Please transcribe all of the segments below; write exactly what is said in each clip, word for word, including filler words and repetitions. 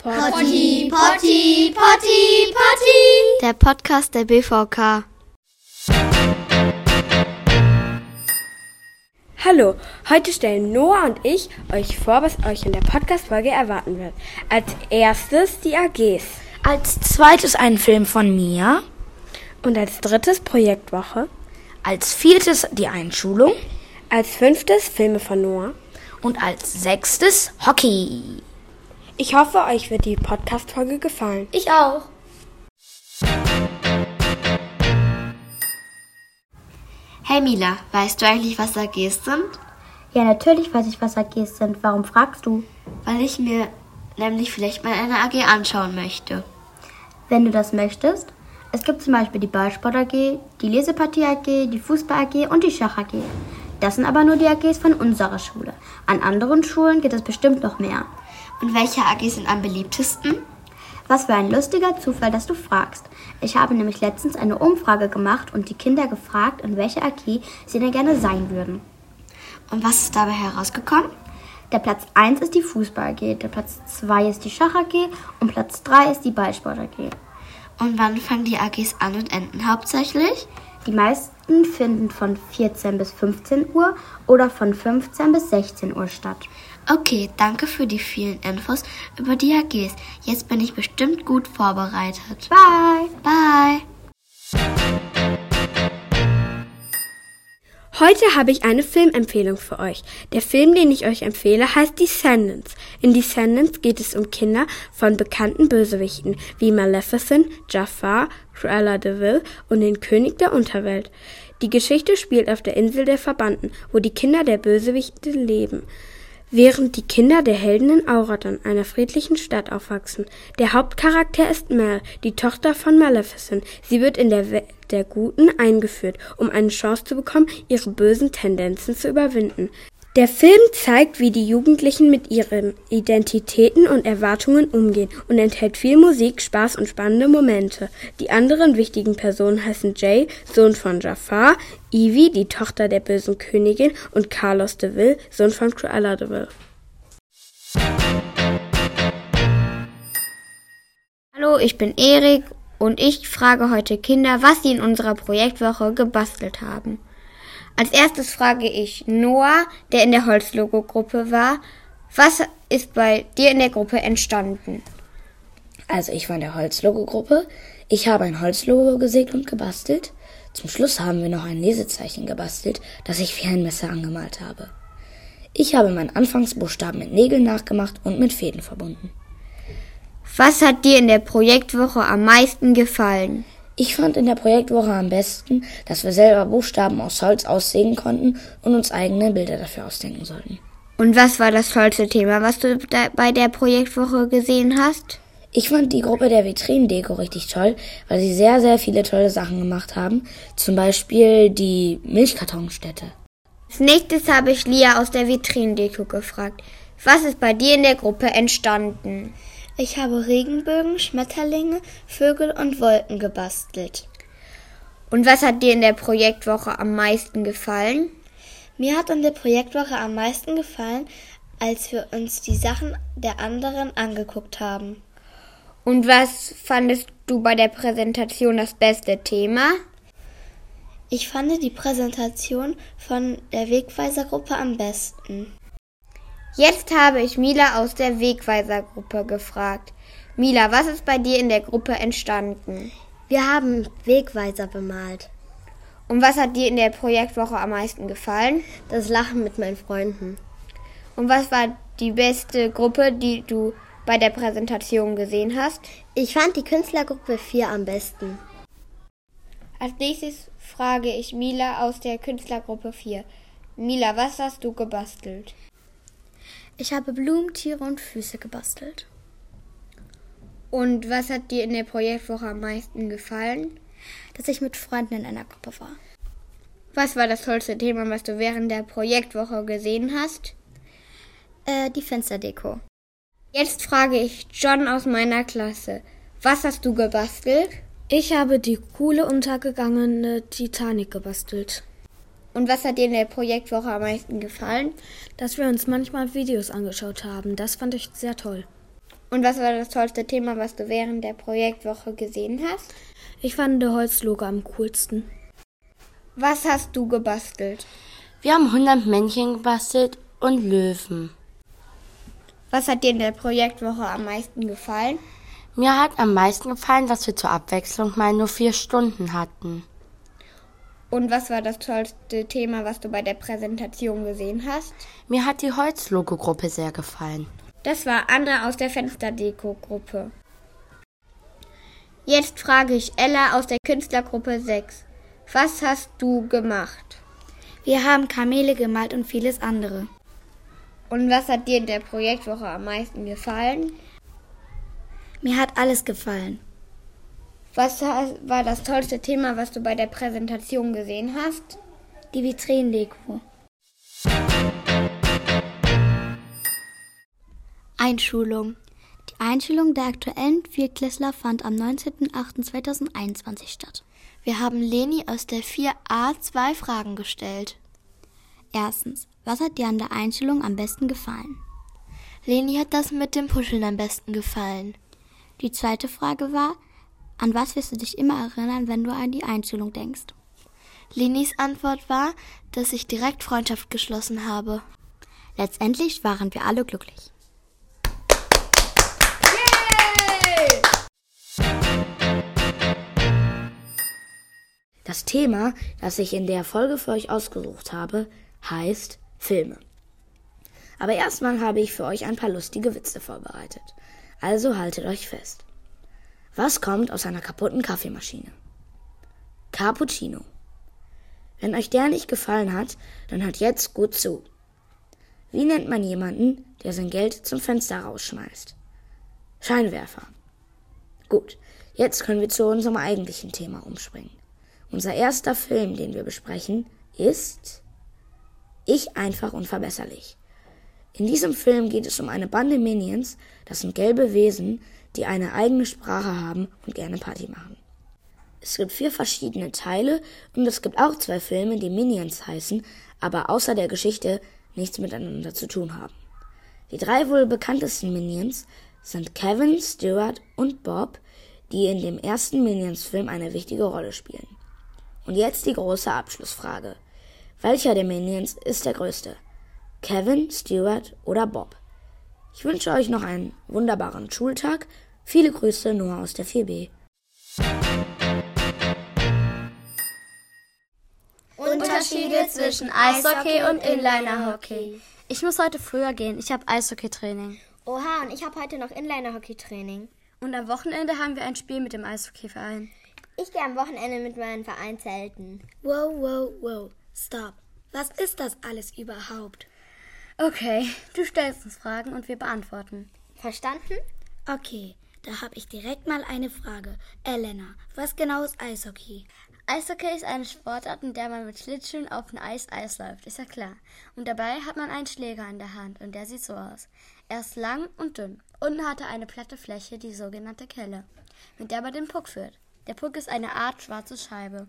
Potti, Potti, Potti, Potti. Der Podcast der B V K. Hallo, heute stellen Noah und ich euch vor, was euch in der Podcast-Folge erwarten wird. Als erstes die A Gs. Als zweites ein Film von mir. Und als drittes Projektwoche. Als viertes die Einschulung. Als fünftes Filme von Noah. Und als sechstes Hockey. Ich hoffe, euch wird die Podcast-Folge gefallen. Ich auch. Hey Mila, weißt du eigentlich, was A Gs sind? Ja, natürlich weiß ich, was A Gs sind. Warum fragst du? Weil ich mir nämlich vielleicht mal eine A G anschauen möchte. Wenn du das möchtest. Es gibt zum Beispiel die Ballsport-A G, die Lesepartie-A G, die Fußball-A G und die Schach-A G. Das sind aber nur die A Gs von unserer Schule. An anderen Schulen gibt es bestimmt noch mehr. Und welche A Gs sind am beliebtesten? Was für ein lustiger Zufall, dass du fragst. Ich habe nämlich letztens eine Umfrage gemacht und die Kinder gefragt, in welcher A G sie denn gerne sein würden. Und was ist dabei herausgekommen? Der Platz eins ist die Fußball-A G, der Platz zwei ist die Schach-A G und Platz drei ist die Ballsport-A G. Und wann fangen die A Gs an und enden hauptsächlich? Die meisten finden von vierzehn bis fünfzehn Uhr oder von fünfzehn bis sechzehn Uhr statt. Okay, danke für die vielen Infos über die A Gs. Jetzt bin ich bestimmt gut vorbereitet. Bye! Bye! Heute habe ich eine Filmempfehlung für euch. Der Film, den ich euch empfehle, heißt Descendants. In Descendants geht es um Kinder von bekannten Bösewichten wie Maleficent, Jafar, Cruella de Vil und den König der Unterwelt. Die Geschichte spielt auf der Insel der Verbannten, wo die Kinder der Bösewichte leben, während die Kinder der Helden in Auradan, einer friedlichen Stadt, aufwachsen. Der Hauptcharakter ist Mel, die Tochter von Maleficent. Sie wird in der Welt der Guten eingeführt, um eine Chance zu bekommen, ihre bösen Tendenzen zu überwinden. Der Film zeigt, wie die Jugendlichen mit ihren Identitäten und Erwartungen umgehen und enthält viel Musik, Spaß und spannende Momente. Die anderen wichtigen Personen heißen Jay, Sohn von Jafar, Evie, die Tochter der bösen Königin, und Carlos de Vil, Sohn von Cruella de Vil. Hallo, ich bin Erik und ich frage heute Kinder, was sie in unserer Projektwoche gebastelt haben. Als erstes frage ich Noah, der in der Holzlogo-Gruppe war, was ist bei dir in der Gruppe entstanden? Also ich war in der Holzlogo-Gruppe. Ich habe ein Holzlogo gesägt und gebastelt. Zum Schluss haben wir noch ein Lesezeichen gebastelt, das ich wie ein Messer angemalt habe. Ich habe meinen Anfangsbuchstaben mit Nägeln nachgemacht und mit Fäden verbunden. Was hat dir in der Projektwoche am meisten gefallen? Ich fand in der Projektwoche am besten, dass wir selber Buchstaben aus Holz aussägen konnten und uns eigene Bilder dafür ausdenken sollten. Und was war das tollste Thema, was du da bei der Projektwoche gesehen hast? Ich fand die Gruppe der Vitrinendeko richtig toll, weil sie sehr, sehr viele tolle Sachen gemacht haben. Zum Beispiel die Milchkartonstätte. Als nächstes habe ich Lia aus der Vitrinendeko gefragt. Was ist bei dir in der Gruppe entstanden? Ich habe Regenbögen, Schmetterlinge, Vögel und Wolken gebastelt. Und was hat dir in der Projektwoche am meisten gefallen? Mir hat in der Projektwoche am meisten gefallen, als wir uns die Sachen der anderen angeguckt haben. Und was fandest du bei der Präsentation das beste Thema? Ich fand die Präsentation von der Wegweisergruppe am besten. Jetzt habe ich Mila aus der Wegweisergruppe gefragt. Mila, was ist bei dir in der Gruppe entstanden? Wir haben Wegweiser bemalt. Und was hat dir in der Projektwoche am meisten gefallen? Das Lachen mit meinen Freunden. Und was war die beste Gruppe, die du bei der Präsentation gesehen hast? Ich fand die Künstlergruppe vier am besten. Als nächstes frage ich Mila aus der Künstlergruppe vier. Mila, was hast du gebastelt? Ich habe Blumen, Tiere und Füße gebastelt. Und was hat dir in der Projektwoche am meisten gefallen? Dass ich mit Freunden in einer Gruppe war. Was war das tollste Thema, was du während der Projektwoche gesehen hast? Äh, die Fensterdeko. Jetzt frage ich John aus meiner Klasse. Was hast du gebastelt? Ich habe die coole untergegangene Titanic gebastelt. Und was hat dir in der Projektwoche am meisten gefallen? Dass wir uns manchmal Videos angeschaut haben. Das fand ich sehr toll. Und was war das tollste Thema, was du während der Projektwoche gesehen hast? Ich fand das Holzlogo am coolsten. Was hast du gebastelt? Wir haben hundert Männchen gebastelt und Löwen. Was hat dir in der Projektwoche am meisten gefallen? Mir hat am meisten gefallen, dass wir zur Abwechslung mal nur vier Stunden hatten. Und was war das tollste Thema, was du bei der Präsentation gesehen hast? Mir hat die Holzlogo-Gruppe sehr gefallen. Das war Anna aus der Fensterdeko-Gruppe. Jetzt frage ich Ella aus der Künstlergruppe sechs. Was hast du gemacht? Wir haben Kamele gemalt und vieles andere. Und was hat dir in der Projektwoche am meisten gefallen? Mir hat alles gefallen. Was war das tollste Thema, was du bei der Präsentation gesehen hast? Die Vitrinendeko. Einschulung. Die Einschulung der aktuellen Viertklässler fand am neunzehnten achten zweitausendeinundzwanzig statt. Wir haben Leni aus der vier a zwei Fragen gestellt. Erstens, was hat dir an der Einschulung am besten gefallen? Leni hat das mit dem Puscheln am besten gefallen. Die zweite Frage war, an was wirst du dich immer erinnern, wenn du an die Einschulung denkst? Lenis Antwort war, dass ich direkt Freundschaft geschlossen habe. Letztendlich waren wir alle glücklich. Das Thema, das ich in der Folge für euch ausgesucht habe, heißt Filme. Aber erstmal habe ich für euch ein paar lustige Witze vorbereitet. Also haltet euch fest. Was kommt aus einer kaputten Kaffeemaschine? Cappuccino. Wenn euch der nicht gefallen hat, dann hört jetzt gut zu. Wie nennt man jemanden, der sein Geld zum Fenster rausschmeißt? Scheinwerfer. Gut, jetzt können wir zu unserem eigentlichen Thema umspringen. Unser erster Film, den wir besprechen, ist Ich einfach unverbesserlich. In diesem Film geht es um eine Bande Minions, das sind gelbe Wesen, die eine eigene Sprache haben und gerne Party machen. Es gibt vier verschiedene Teile und es gibt auch zwei Filme, die Minions heißen, aber außer der Geschichte nichts miteinander zu tun haben. Die drei wohl bekanntesten Minions sind Kevin, Stuart und Bob, die in dem ersten Minions-Film eine wichtige Rolle spielen. Und jetzt die große Abschlussfrage. Welcher der Minions ist der größte? Kevin, Stuart oder Bob? Ich wünsche euch noch einen wunderbaren Schultag. Viele Grüße, Noah aus der vier b. Unterschiede zwischen Eishockey und Inliner-Hockey. Ich muss heute früher gehen. Ich habe Eishockey-Training. Oha, und ich habe heute noch Inliner-Hockey-Training. Und am Wochenende haben wir ein Spiel mit dem Eishockey-Verein. Ich gehe am Wochenende mit meinem Verein zelten. Wow, wow, wow. Stop. Was ist das alles überhaupt? Okay, du stellst uns Fragen und wir beantworten. Verstanden? Okay, da habe ich direkt mal eine Frage. Elena, was genau ist Eishockey? Eishockey ist eine Sportart, in der man mit Schlittschuhen auf dem Eis Eis läuft, ist ja klar. Und dabei hat man einen Schläger in der Hand und der sieht so aus. Er ist lang und dünn. Unten hat er eine platte Fläche, die sogenannte Kelle, mit der man den Puck führt. Der Puck ist eine Art schwarze Scheibe.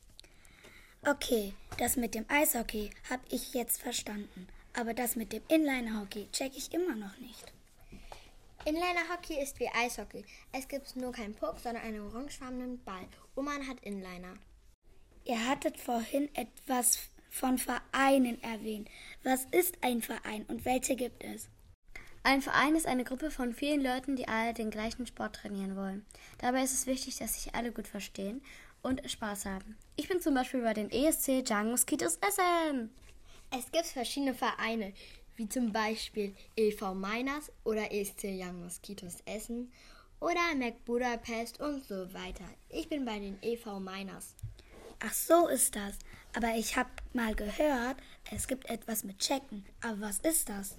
Okay, das mit dem Eishockey habe ich jetzt verstanden. Aber das mit dem Inliner-Hockey check ich immer noch nicht. Inliner-Hockey ist wie Eishockey. Es gibt nur keinen Puck, sondern einen orangefarbenen Ball. Und man hat Inliner. Ihr hattet vorhin etwas von Vereinen erwähnt. Was ist ein Verein und welche gibt es? Ein Verein ist eine Gruppe von vielen Leuten, die alle den gleichen Sport trainieren wollen. Dabei ist es wichtig, dass sich alle gut verstehen und Spaß haben. Ich bin zum Beispiel bei den E S C Young Mosquitoes Essen. Es gibt verschiedene Vereine, wie zum Beispiel E V Miners oder E S C Young Mosquitoes Essen oder Mac Budapest und so weiter. Ich bin bei den E V Miners. Ach so ist das. Aber ich habe mal gehört, es gibt etwas mit Checken. Aber was ist das?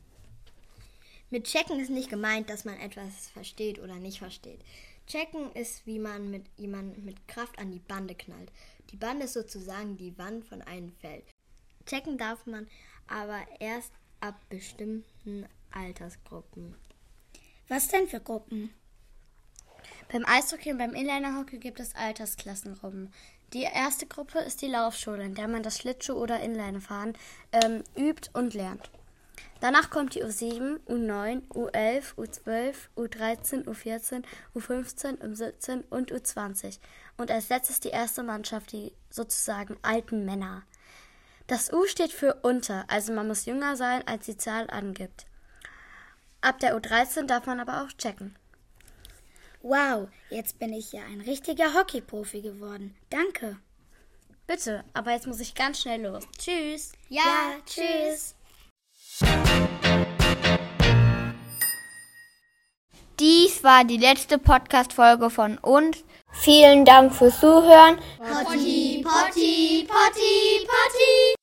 Mit Checken ist nicht gemeint, dass man etwas versteht oder nicht versteht. Checken ist, wie man mit jemandem mit Kraft an die Bande knallt. Die Bande ist sozusagen die Wand von einem Feld. Checken darf man aber erst ab bestimmten Altersgruppen. Was denn für Gruppen? Beim Eishockey und beim Inliner-Hockey gibt es Altersklassengruppen. Die erste Gruppe ist die Laufschule, in der man das Schlittschuh- oder Inlinefahren ähm, übt und lernt. Danach kommt die U sieben, U neun, U elf, U zwölf, U dreizehn, U vierzehn, U fünfzehn, U siebzehn und U zwanzig. Und als letztes die erste Mannschaft, die sozusagen alten Männer. Das U steht für unter, also man muss jünger sein, als die Zahl angibt. Ab der U dreizehn darf man aber auch checken. Wow, jetzt bin ich ja ein richtiger Hockeyprofi geworden. Danke. Bitte, aber jetzt muss ich ganz schnell los. Tschüss. Ja, ja tschüss. Dies war die letzte Podcast-Folge von uns. Vielen Dank fürs Zuhören. Potti, Potti, Potti, Potti.